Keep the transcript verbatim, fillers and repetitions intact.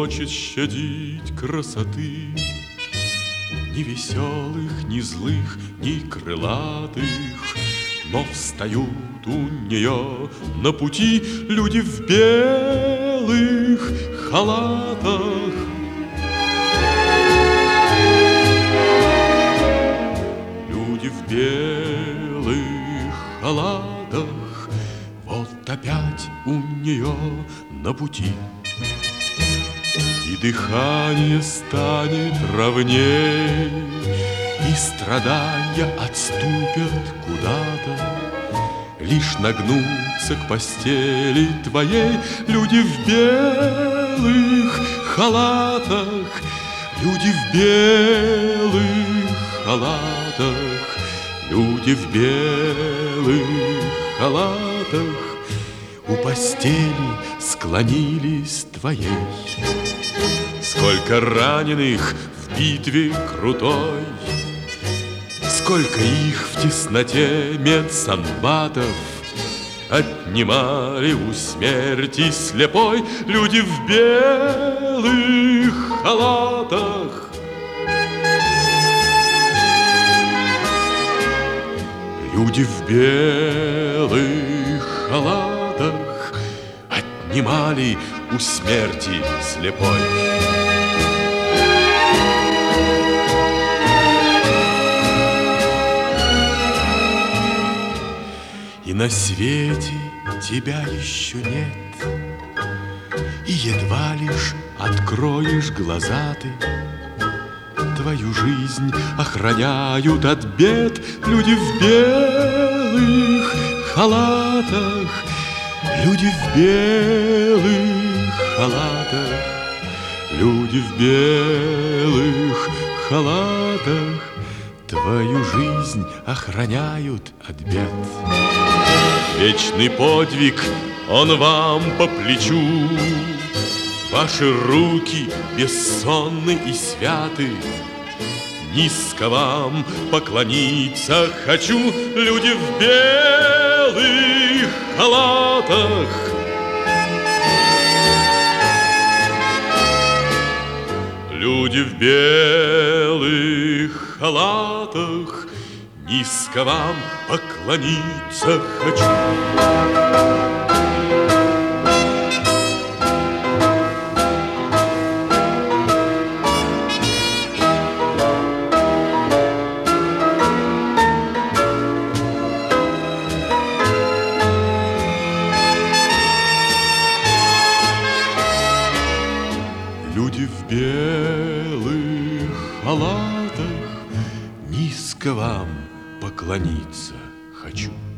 хочет щадить красоты, ни веселых, ни злых, ни крылатых. Но встают у нее на пути люди в белых халатах. Люди в белых халатах, вот опять у нее на пути. И дыхание станет ровней, и страдания отступят куда-то. Лишь нагнуться к постели твоей люди в белых халатах. Люди в белых халатах, люди в белых халатах у постели склонились твоей. Сколько раненых в битве крутой, сколько их в тесноте медсанбатов отнимали у смерти слепой люди в белых халатах. Люди в белых халатах отнимали у смерти слепой. И на свете тебя еще нет, и едва лишь откроешь глаза ты. Твою жизнь охраняют от бед люди в белых халатах. Люди в белых халатах, люди в белых халатах твою жизнь охраняют от бед. Вечный подвиг, он вам по плечу. Ваши руки бессонны и святы. Низко вам поклониться хочу, люди в белых халатах. Люди в белых халатах, низко вам поклониться хочу. Люди в белых халатах, низко вам поклониться хочу.